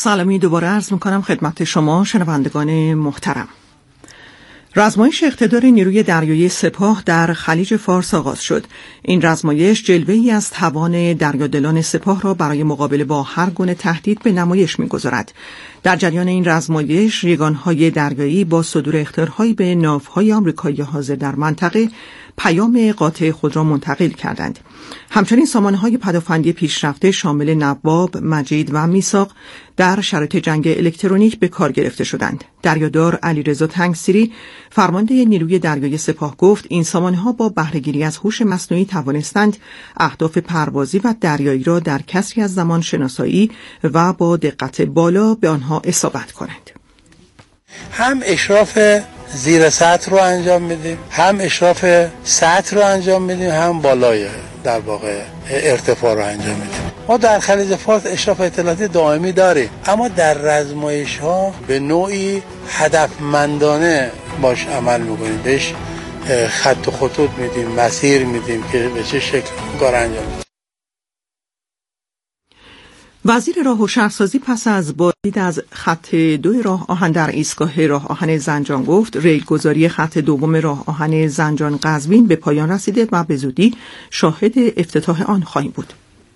سلامی دوباره عرض میکنم خدمت شما شنوندگان محترم. رزمایش اقتدار نیروی دریایی سپاه در خلیج فارس آغاز شد. این رزمایش جلوه‌ای از توان دریادلان سپاه را برای مقابله با هر گونه تهدید به نمایش می‌گذارد. در جریان این رزمایش یگان‌های دریایی با صدور اخطارهایی به ناوهای آمریکایی حاضر در منطقه پیام قاطع خود را منتقل کردند. همچنین سامانه‌های پدافندی پیشرفته شامل نواب، مجید و میثاق در شرایط جنگ الکترونیک به کار گرفته شدند. دریادار علیرضا تنگسیری فرمانده نیروی دریایی سپاه گفت این سامانه‌ها با بهره‌گیری از هوش مصنوعی توانستند اهداف پروازی و دریایی را در کسری از زمان شناسایی و با دقت بالا به آنها اصابت کنند. هم اشراف زیر سطح رو انجام میدیم، هم اشراف سطح رو انجام میدیم، هم بالای در واقع ارتفاع رو انجام میدیم. ما در خلیج فارس اشراف اطلاعاتی دائمی داریم، اما در رزمایش ها به نوعی هدفمندانه باش عمل میکنیم، بهش خط و خطوط میدیم، مسیر میدیم که به چه شکل کار انجام میدیم. وزیر راه و شهرسازی پس از بازدید از خط 2 راه آهن در ایستگاه راه آهن زنجان گفت ریلگذاری خط 2 راه آهن زنجان قزوین به پایان رسیده و به زودی شاهد افتتاح آن خواهیم بود.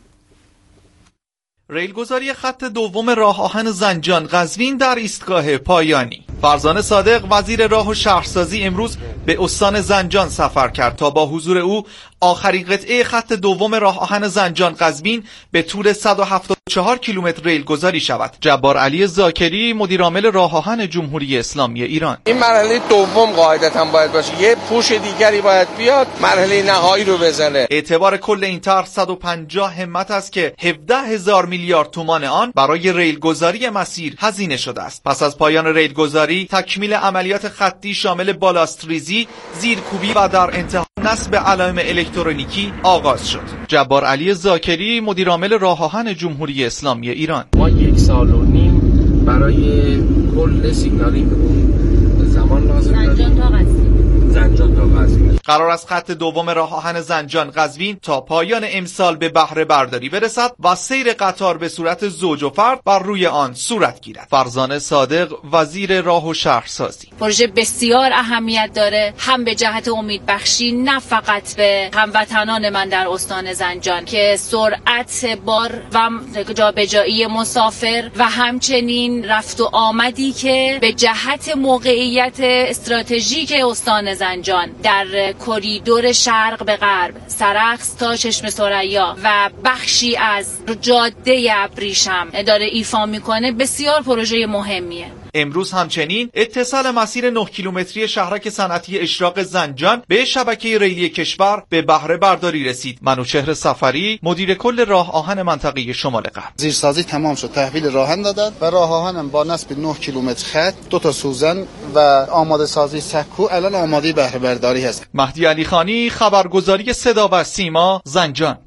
ریلگذاری خط 2 راه آهن زنجان قزوین در ایستگاه پایانی. فرزانه صادق وزیر راه و شهرسازی امروز به استان زنجان سفر کرد تا با حضور او آخرین قطعه خط 2 راه آهن زنجان قزوین به طول 174 کیلومتر ریل گذاری شود. جبار علی زاکری مدیرعامل راه آهن جمهوری اسلامی ایران: این مرحله دوم قاعدتاً باید باشه، یه پوش دیگری باید بیاد مرحله نهایی رو بزنه. اعتبار کل این طرح 150 همت است که 17,000 میلیارد تومان آن برای ریل گذاری مسیر هزینه شده است. پس از پایان ریل گذاری تکمیل عملیات خطی شامل بالاستریزی، زیرکوبی و در انتها نصب علائم الکترونیکی آغاز شد. جبار علی زاکری مدیرعامل راه آهن جمهوری اسلامی ایران: ما 1.5 سال برای کل سیگنالینگ زمان لازم داریم. زنجان تا قزوین قرار است خط 2 راه آهن زنجان قزوین تا پایان امسال به بهره برداری برسد و سیر قطار به صورت زوج و فرد بر روی آن صورت گیرد. فرزانه صادق وزیر راه و شهرسازی: پروژه بسیار اهمیت داره، هم به جهت امید بخشی نه فقط به هموطنان من در استان زنجان که سرعت بار و جابجایی مسافر و همچنین رفت و آمدی که به جهت موقعیت استراتژیک استان زنجان در کریدور شرق به غرب، سرخس تا چشمه ثریا و بخشی از جاده ابریشم داره ایفا میکنه، بسیار پروژه مهمیه. امروز همچنین اتصال مسیر 9 کیلومتری شهرک صنعتی اشراق زنجان به شبکه ریلی کشور به بهره برداری رسید. منوچهر سفری مدیر کل راه آهن منطقه شمال غرب: زیرسازی تمام شد، تحویل راهن دادن و راه آهن با نصب 9 کیلومتر خط، 2 سوزن و آماده سازی سکو الان آماده بهره برداری هست. مهدی علی خانی خبرگزاری صدا و سیما زنجان.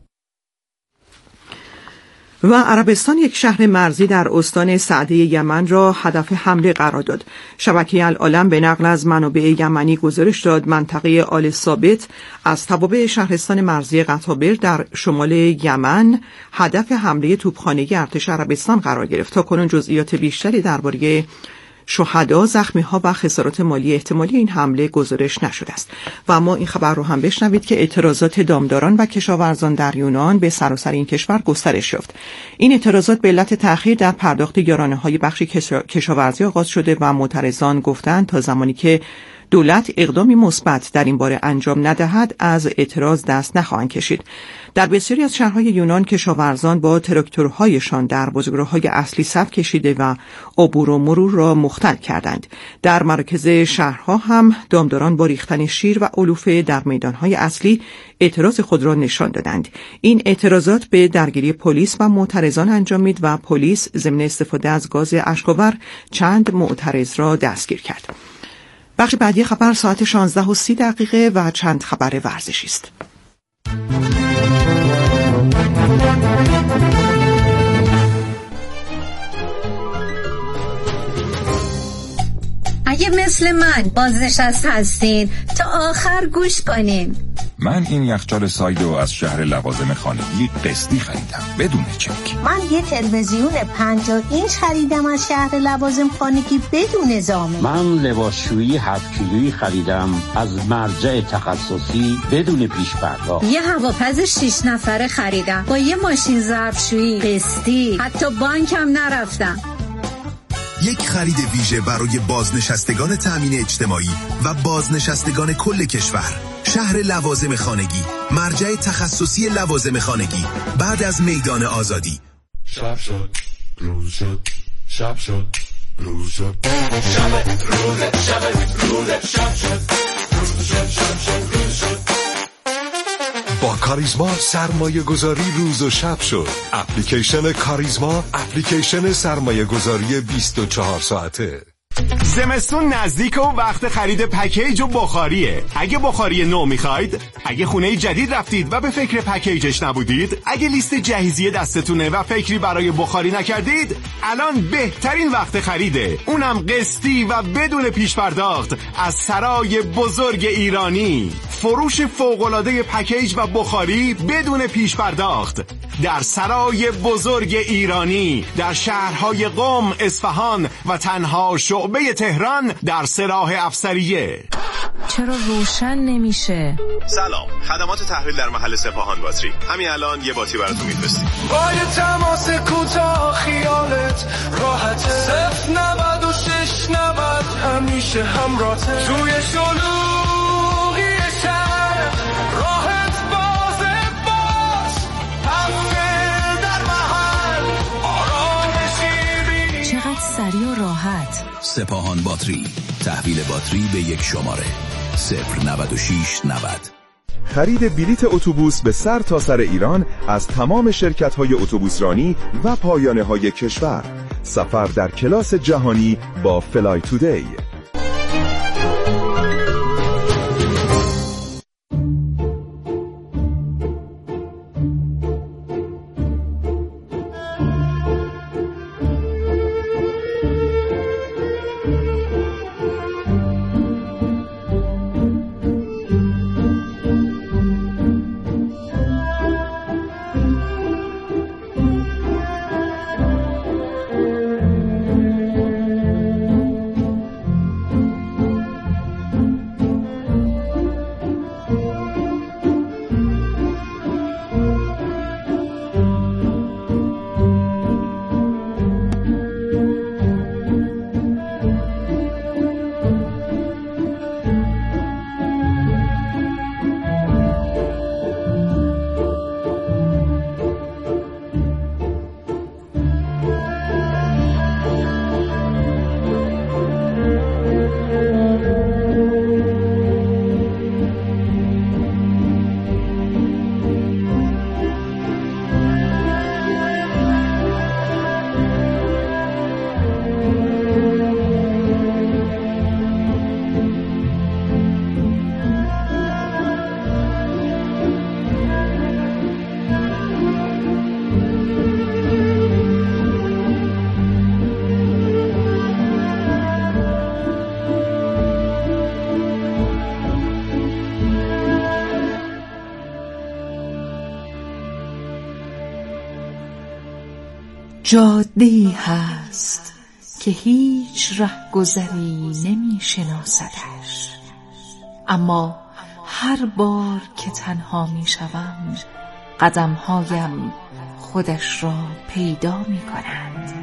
و عربستان یک شهر مرزی در استان سعده یمن را هدف حمله قرار داد. شبکه العالم به نقل از منابع یمنی گزارش داد منطقه آل ثابت از توابع شهرستان مرزی قطابر در شمال یمن هدف حمله توپخانه ارتش عربستان قرار گرفت. تاکنون جزئیات بیشتری درباره شهدا، زخمی‌ها و خسارات مالی احتمالی این حمله گزارش نشده است. و اما این خبر رو هم بشنوید که اعتراضات دامداران و کشاورزان در یونان به سراسر این کشور گسترش یافت. این اعتراضات به علت تأخیر در پرداخت یارانه‌های بخش کشاورزی آغاز شده و معترضان گفتند تا زمانی که دولت اقدامی مثبت در این باره انجام ندهد از اعتراض دست نخواهند کشید. در بسیاری از شهرهای یونان کشاورزان با تراکتورهایشان در بزرگراه‌های اصلی صف کشیده و عبور و مرور را مختل کردند. در مراکز شهرها هم دامداران با ریختن شیر و علوفه در میدانهای اصلی اعتراض خود را نشان دادند. این اعتراضات به درگیری پلیس و معترضان انجامید و پلیس ضمن استفاده از گاز اشک‌آور چند معترض را دستگیر کرد. بخش بعدی خبر ساعت 16:30 و چند خبر ورزشی است. اگه مثل من بازنشسته هستین تا آخر گوش کنین. من این یخچال سایدو از شهر لوازم خانگی قسطی خریدم بدون چک. من یه تلویزیون 50 اینچ خریدم از شهر لوازم خانگی بدون ضامن. من لباسشویی 7 کیلویی خریدم از مرجع تخصصی بدون پیش پرداخت. یه هواپز 6 نفره خریدم با یه ماشین ظرفشویی قسطی، حتی بانکم نرفتم. یک خرید ویژه برای بازنشستگان تامین اجتماعی و بازنشستگان کل کشور. شهر لوازم خانگی، مرجع تخصصی لوازم خانگی، بعد از میدان آزادی. شب شد روز شد، شب شد روز شد، شب روز شب روز شب شد روز شد، شب شد روز شد. با کاریزما سرمایه گذاری روز و شب شد. اپلیکیشن کاریزما، اپلیکیشن سرمایه گذاری 24 ساعته. زمستون نزدیک و وقت خرید پکیج و بخاریه. اگه بخاری نو میخواید، اگه خونه جدید رفتید و به فکر پکیجش نبودید، اگه لیست جهیزیه دستتونه و فکری برای بخاری نکردید، الان بهترین وقت خریده. اونم قسطی و بدون پیش پرداخت از سرای بزرگ ایرانی. فروش فوق‌العاده پکیج و بخاری بدون پیش پرداخت در سرای بزرگ ایرانی، در شهرهای قم، اصفهان و تنها شعبه تهران در سراح افسریه. چرا روشن نمیشه؟ سلام، خدمات تحویل در محل سپاهان باتری. همین الان یه باتری براتون میفرستیم. با یه تماس کوتاه خیالت راحته. 09690 همیشه همراهته. توی شلوغی شهر راحت بازه باز. هفته در محل آرامشی. چقدر سریع و راحت. سپاهان باتری، تحویل باتری به یک شماره 09690. خرید بلیت اتوبوس به سر تا سر ایران از تمام شرکت‌های اتوبوسرانی و پایانه‌های کشور. سفر در کلاس جهانی با فلای تودی. جاده‌ای هست که هیچ رهگذری نمی‌شناسدش، اما هر بار که تنها می‌شوم قدم‌هایم خودش را پیدا می‌کنند.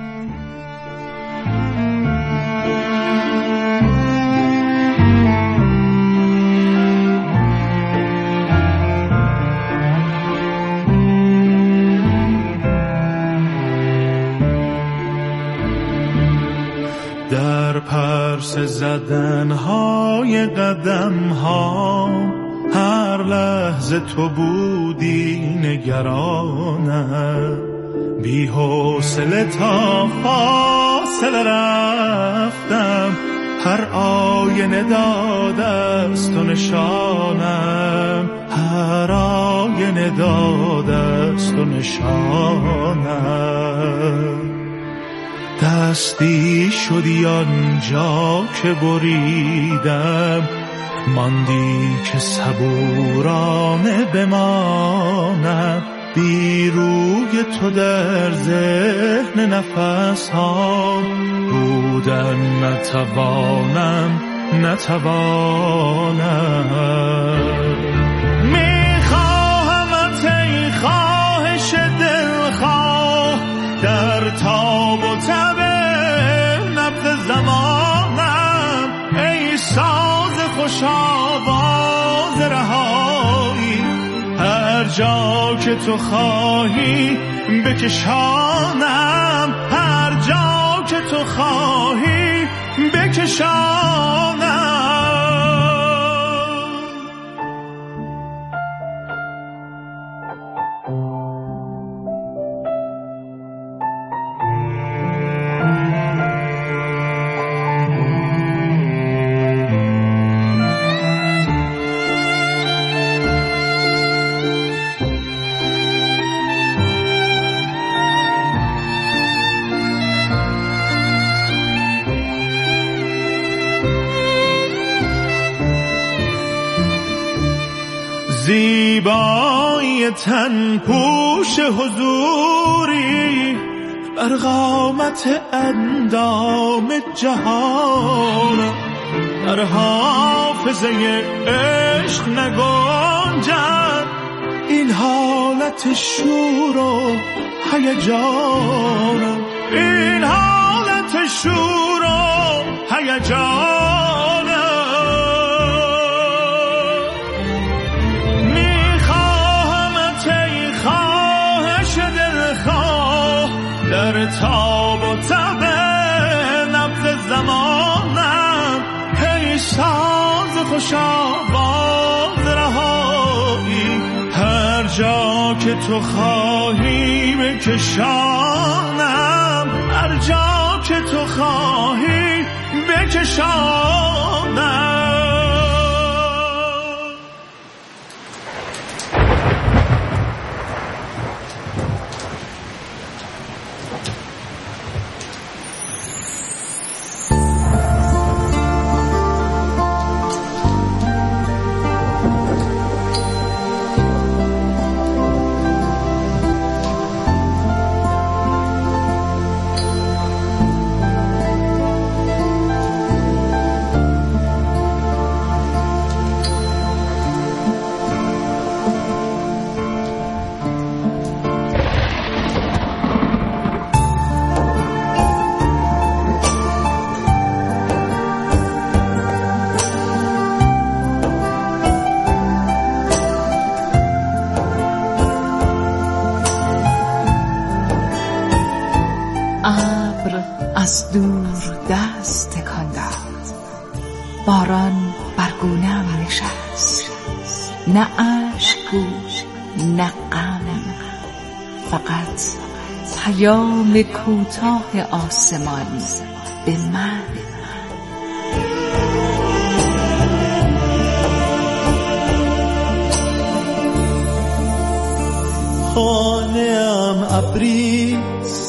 در پرس زدنهای قدمها هر لحظه تو بودی نگرانم، بی حوصله تا فاصله رفتم، هر آینه داده است تو نشانم، هر آینه داده است تو نشانم. دستی شدی آنجا که بریدم، ماندی که صبورانه بمانم بی روی تو در ذهن نفس ها بودن نتوانم میخواهمت ای خواهش دلخواه در تاب و تب نبض زمانم ای ساز خوش آواز رهایی هر جا که تو خواهی بکشانم هر جا که تو خواهی بکشانم زیبایی تن پوش حضوری بر قامت اندام جهان در حافظه عشق نگنجد این حالت شور و هیجان این حالت شور و هیجان در تاب و تب نبض زمانم ای ساز خوش آواز رهایی هر جا که تو خواهی بکشانم هر جا که تو خواهی بکشانم از دور دست تکان داد باران بر گونه‌ام نشست نه اشک بود نه غم فقط پیام کوتاه آسمان به من خانه‌ام ابریست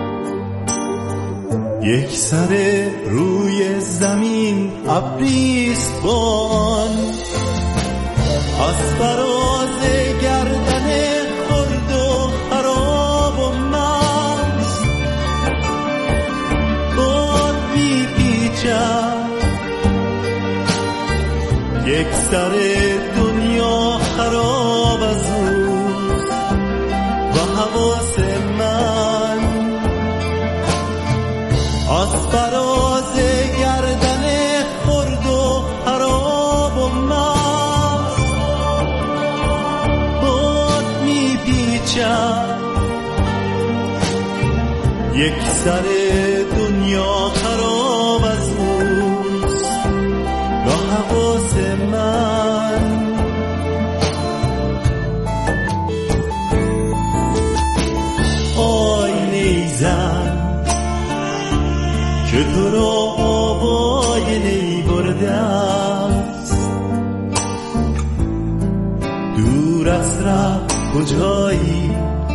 یک سر روی زمین ابریست بان از فراز گردن خرد و خراب و مغز باد میپیچد یک سر دنیا خراب از روز و حواس من از فراز گردن خرد و خراب و مغز باد میپیچد یک سر دنیا خراب از روز و حواس من آینه زن که تو را آبای نی برده است دور از رفت کجایی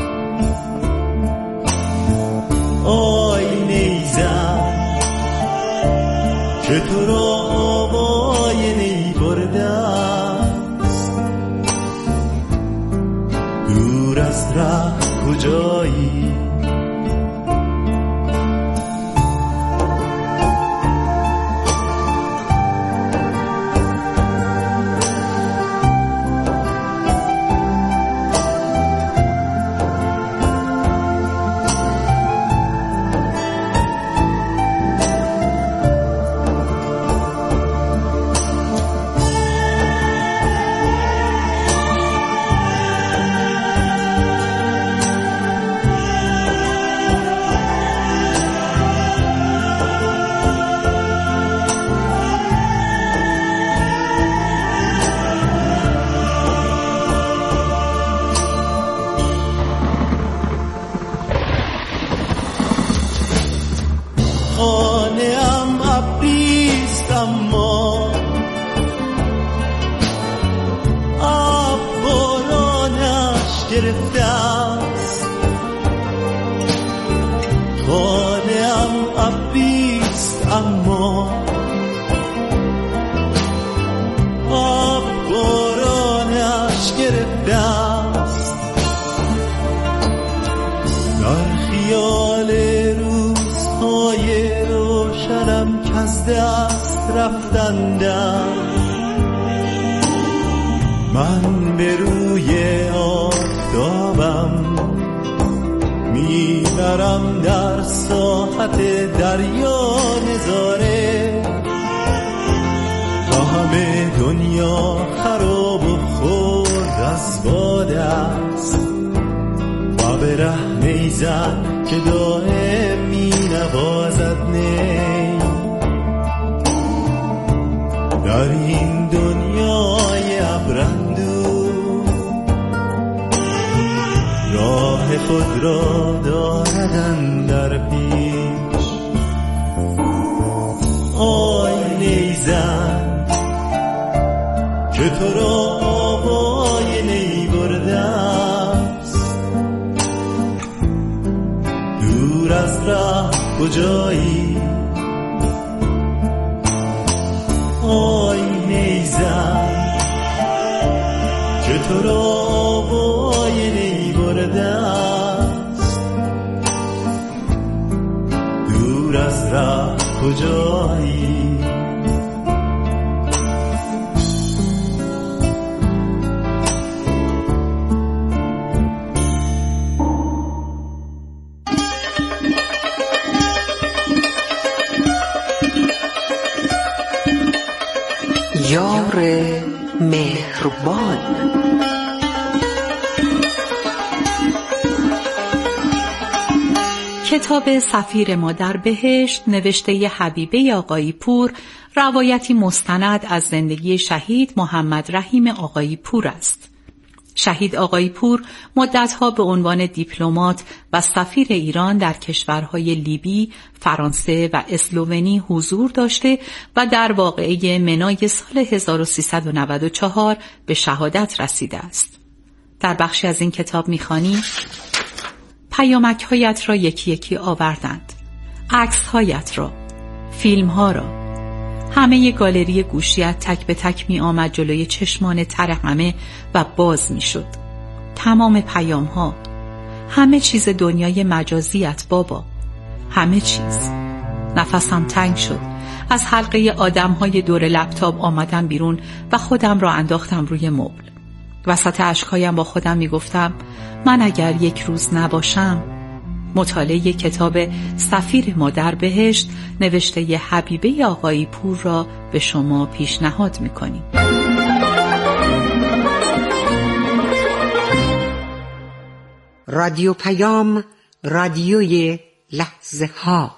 آینه زن که تو را آبای نی برده ره کجایی؟ خانه‌ام ابریست اما آب بارانش گرفته است. خانه‌ام ابریست اما آب بارانش گرفته است. در خیال روزهای روشنم که از دست رفتندم، من به روی آفتابم میبرم در ساحت دریا نظاره تا همه دنیا خراب و خرد از باد است و به رهنه زن که دائم می نوازد نی در این دنیای ابرندو راه خود را داردن در پیش. آی نیزن که تو را آوای نی برده است، دور از راه کجایی؟ آی نیزن که تو را آوای نی برده است، دور از راه کجایی؟ یار مهربان. کتاب سفیر ما در بهشت نوشته حبیبه آقایی پور روایتی مستند از زندگی شهید محمد رحیم آقایی پور است. شهید آقایی پور مدتها به عنوان دیپلمات و سفیر ایران در کشورهای لیبی، فرانسه و اسلوونی حضور داشته و در واقعه منای سال 1394 به شهادت رسیده است. در بخشی از این کتاب می‌خوانیم: پیامک‌هایت را یکی یکی آوردند، عکس‌هایت را، فیلم‌ها را. همه گالری گوشیت تک به تک می آمد جلوی چشمان تر همه و باز می شد. تمام پیام ها، همه چیز دنیای مجازیت بابا، همه چیز. نفسم تنگ شد. از حلقه آدم های دور لپتاپ آمدم بیرون و خودم را انداختم روی مبل. وسط اشکایم با خودم می گفتم من اگر یک روز نباشم. مطالعه کتاب سفیر ما در بهشت نوشته حبیبه آقایی پور را به شما پیشنهاد می‌کنیم. رادیو پیام، رادیوی لحظه ها.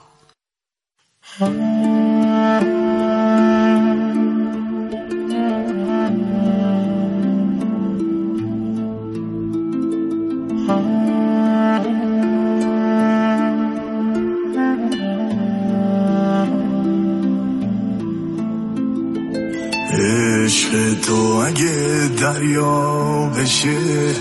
عشق تو اگه دریا بشه،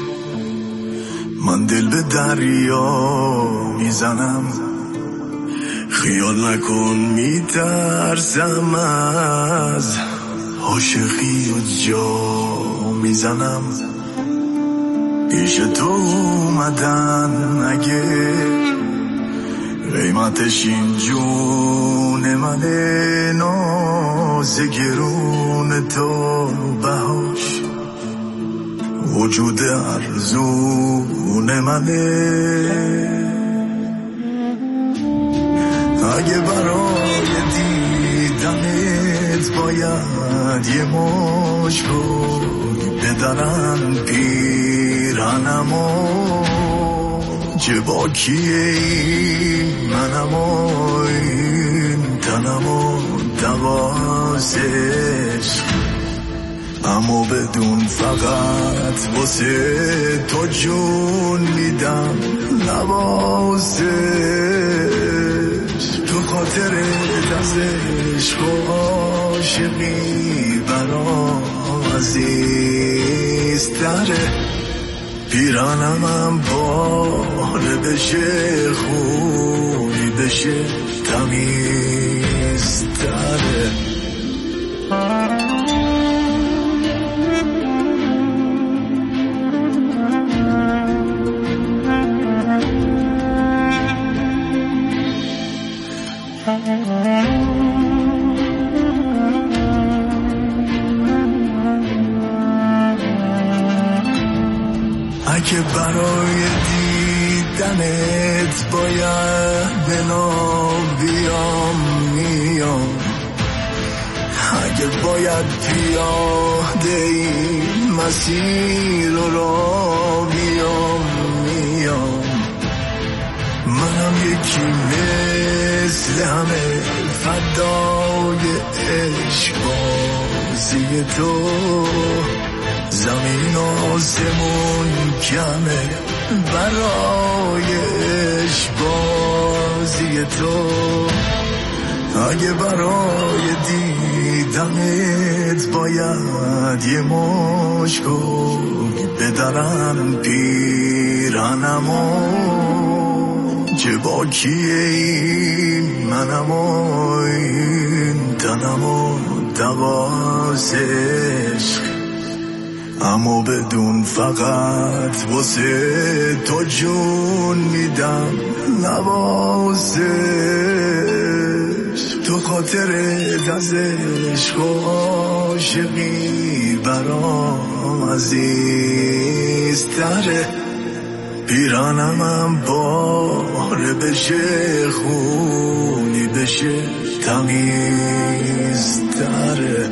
من دل به دریا میزنم. خیال نکن میترسم از عاشقی و جا میزنم. پیش تو اومدن اگه قیمتش این جون منه، ناز گرون تو بهاش وجود ارزون منه. اگه برای دیدنت باید یه مشکل بدرن پیرنمو، چه باکیه این منمو، این تنمو دوازش، اما بدون فقط واسه تو جون میدم نوازش. تو خاطر دزش و عاشقی برام عزیزتره، پیرانم باره بشه خونی بشه تمیزتره. اگه برای دیدنت باید بنام بیام میام، اگه باید پیاده این مسیر رو بیام میام، منم یکی مثل همه فدای عشق بازی تو، زمین آسمون کمه برای عشق بازی تو. اگه برای دیدنت باید یه مشکل بدرن پیرنمو، چه باکیه این منمو، این تنمو دوازش، اما بدون فقط واسه تو جون میدم نوازش. تو خاطر دزش و عاشقی برام عزیزتره، پیرانم باره بشه خونی بشه تمیزتره.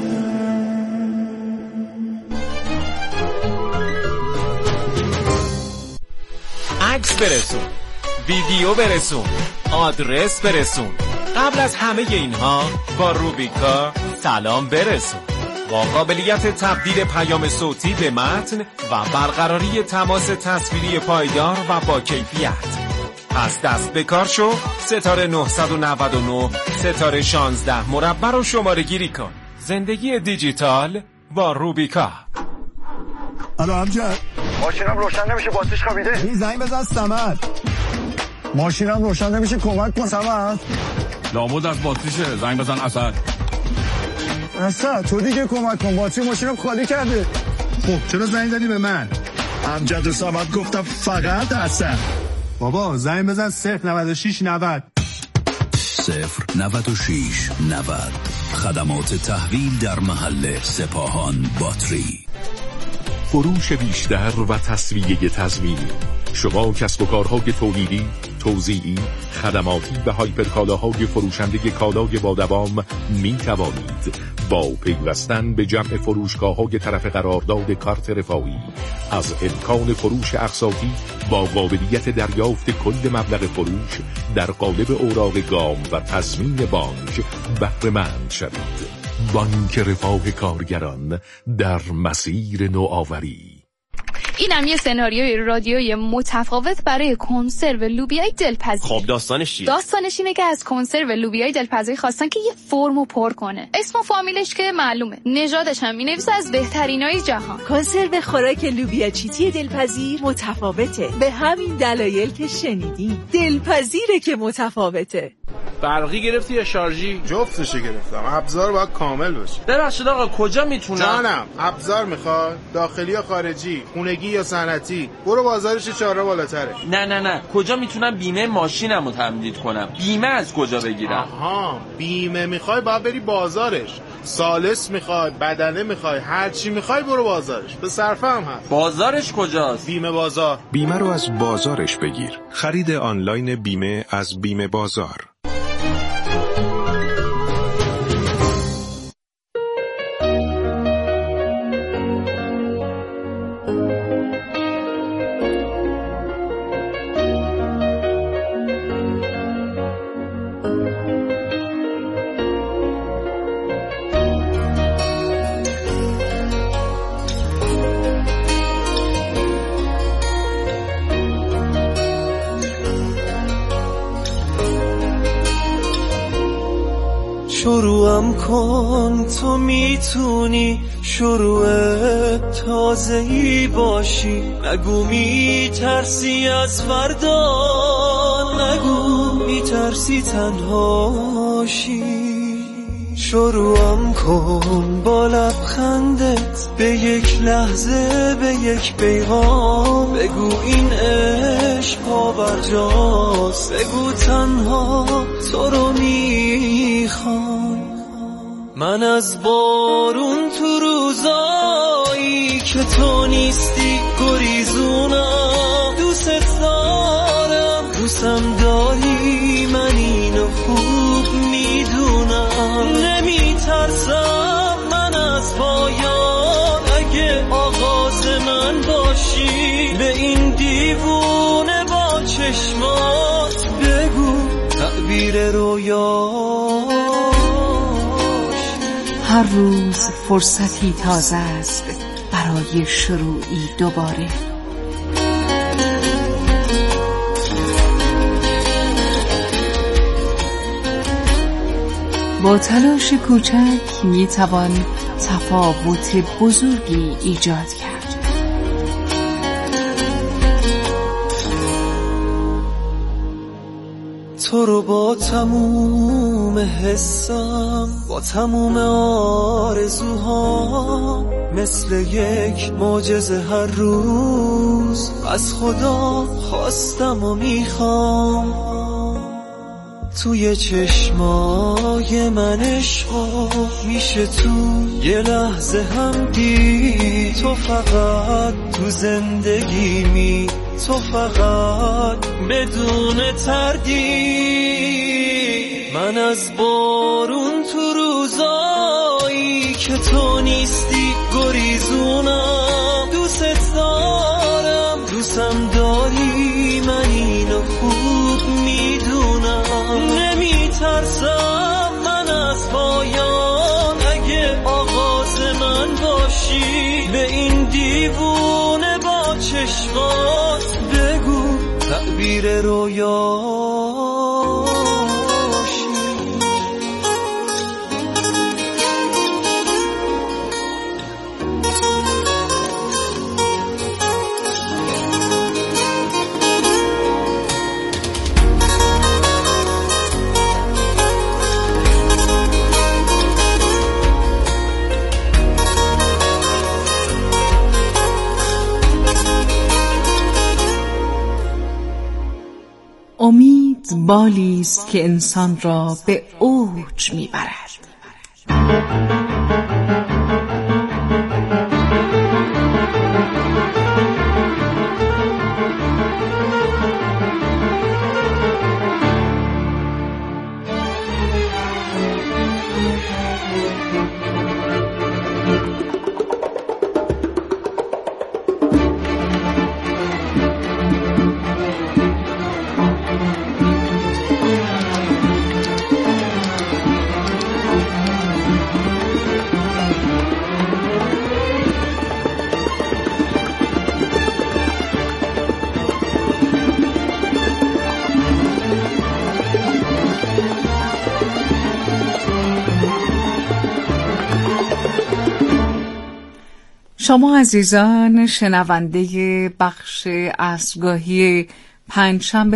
عکس برسون، ویدیو برسون، آدرس برسون. قبل از همه اینها با روبیکا سلام برسون، با قابلیت تبدیل پیام صوتی به متن و برقراری تماس تصویری پایدار و با کیفیت. پس دست به کار شو، ستاره 999 ستاره 16 مربع رو شماره گیری کن. زندگی دیجیتال با روبیکا. الو امجد، ماشینم روشن نمیشه، باتریش خوابیده. این زنگ بزن سمد. ماشینم روشن نمیشه، کمک کن سمد. لابد از باتریشه، زنگ بزن اسد. اسد تو دیگه کمک کن، باتری ماشینم خالی کرده. خب چرا زنگ زدی به من؟ امجد و سمد گفتم فقط اسد. بابا زنگ بزن 096 90 096 90. خدمات تحویل در محل سپاهان باتری. فروش بیشتر و تسویه تضمینی. شما کسب و کارهای تولیدی، توزیعی، خدماتی و هایپرکالاهای فروشنده کالای با دوام می توانید با پیوستن به جمع فروشگاه‌های طرف قرارداد کارت رفاهی از امکان فروش اقساطی با قابلیت دریافت کل مبلغ فروش در قالب اوراق گام و تضمین بانک بهره مند شوید. بانک رفاه کارگران در مسیر نوآوری. اینم یه سناریوی رادیویی متفاوت برای کنسرو لوبیای دلپذیر. خب داستانش چیه؟ داستانش اینه که از کنسرو لوبیای دلپذیر خواستن که یه فرمو پر کنه. اسم و فامیلش که معلومه. نژادش هم می‌نویسه از بهترینای جهان. کنسرو خوراک لوبیا چیتی دلپذیر متفاوته. به همین دلایل که شنیدین. دلپذیره که متفاوته. برقی گرفتی یا شارژی؟ جفتشو گرفتم. ابزار باید کامل باشه. ببخشید آقا کجا میتونم؟ جانم، ابزار میخوای؟ داخلی یا خارجی؟ خونگی یا صنعتی؟ برو بازارش 4 بالاتره. نه کجا میتونم بیمه ماشینمو تمدید کنم؟ بیمه از کجا بگیرم؟ آها، بیمه میخوای باید بری بازارش. سالس میخوای، بدنه میخوای، هر چی میخوای برو بازارش. به صرفه هم هست. بازارش کجاست؟ بیمه بازار. بیمه رو از بازارش بگیر. خرید آنلاین بیمه از بیمه بازار. شروعم کن، تو میتونی شروع تازه‌ای باشی. نگو میترسی از فردا، نگو میترسی تنهاشی. شروعم کن با لبخندت، به یک لحظه، به یک پیغام. بگو این عشق پابرجاست، بگو تنها تو رو میخوام. من از بارون تو روزایی که تو نیستی گریزونم. دوست دارم، دوستم داری، من اینو خوب میدونم. نمیترسم من از پایان، اگه آغاز من باشی. به این دیوونه با چشمات بگو تعبیر رویاش. هر روز فرصتی تازه است برای شروعی دوباره. با تلاش کوچک میتوان تفاوت بزرگی ایجاد کرد. تو رو با تموم حسم، با تموم آرزوها، مثل یک معجزه هر روز از خدا خواستم و میخوام. توی چشمای من عشقا میشه تو یه لحظه هم دید. تو فقط تو زندگیمی، تو فقط بدون تردید. من از بارون تو روزایی که تو نیستی گریزونم. دوست دارم، دوستم داری، من اینو خوب میدونم. نمیترسم من از پایان، اگه آغاز من باشی. به این دیوونه با چشمات بگو تعبیر رویاش. امید بالی است که انسان را به اوج میبرد. شما عزیزان شنونده بخش عصرگاهی پنجشنبه